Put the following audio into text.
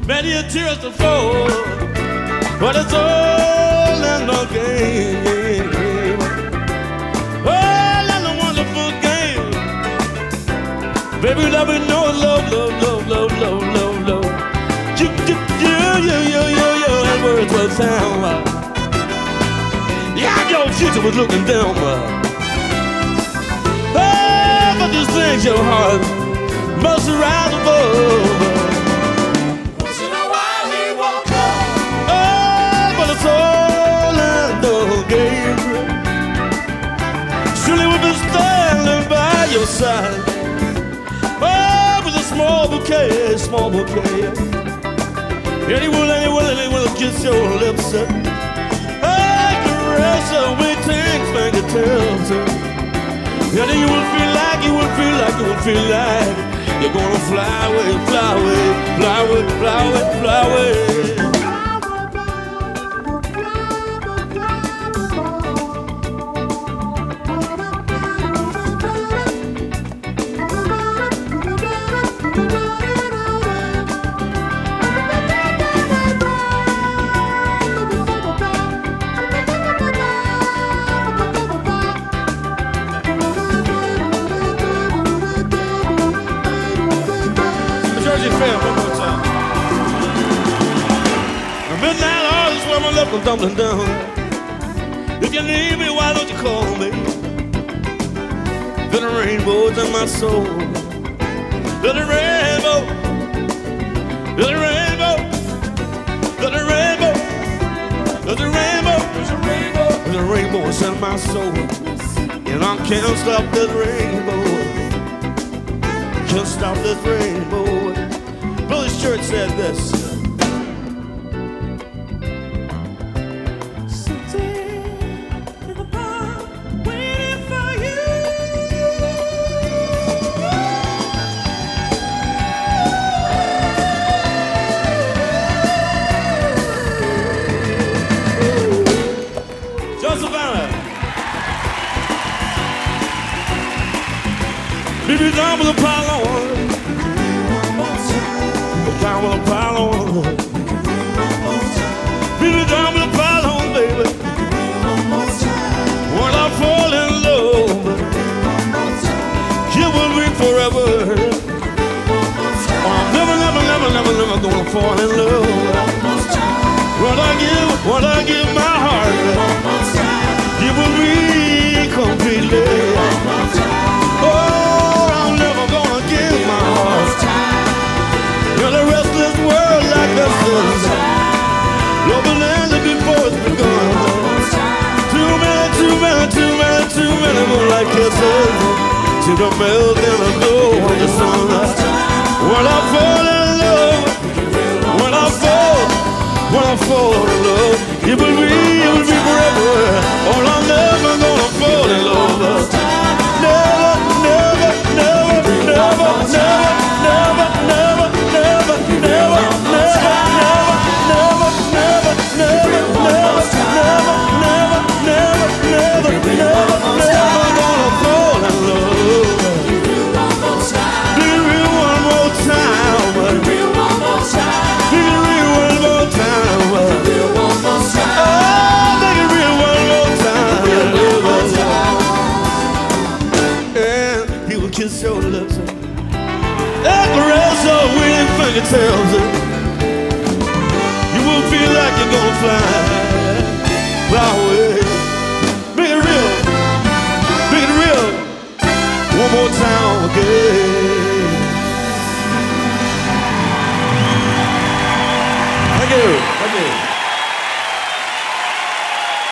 many a tears to fall, but it's all in the game. All in the wonderful game. Baby, let me know love, love, love, love, love, love, love. You, that words will sound. Yeah, your future was looking down. Oh, but these things your heart must rise above. Once in a while he won't come. Oh, but it's all in the game. Surely we'll be standing by your side. Oh, with a small bouquet, small bouquet. Anyone kiss your lips. I caress her with things fingertips. And then you will feel like, you will feel like, you will feel like you're gonna fly away, fly away, fly away, fly away, fly away. Fair, one more time. The midnight hour is where my love comes tumbling down. If you need me, why don't you call me? Feel the rainbows in my soul. Feel the rainbow. Feel the rainbow. Feel the rainbow. There's a rainbow. There's a rainbow. There's a rainbow inside my soul. And I can't stop this rainbow. Can't stop this rainbow. Billy Stewart said this. Sitting in the park, waiting for you. Joseph Allen. Baby, down with the pile on. Down with a pile on. Beat it down with a pile on, baby. When I fall in love, you will be forever. I'm never, never, never, never, never gonna fall in love. When I give my heart, you will be completely. Oh, I'm never gonna give my heart. You're the restless world like this is. Loving ended before it's begun. Too many moonlight kisses. To the melt in the glow of the sun. When I fall in love, when I fall in love, it will be forever. Oh, I'm never gonna fall in love. Never, never, never, never, never, never, never. Kiss your lips and caress your weary fingertips. You will feel like you're gonna fly away. Make it real, one more time, okay? Thank you.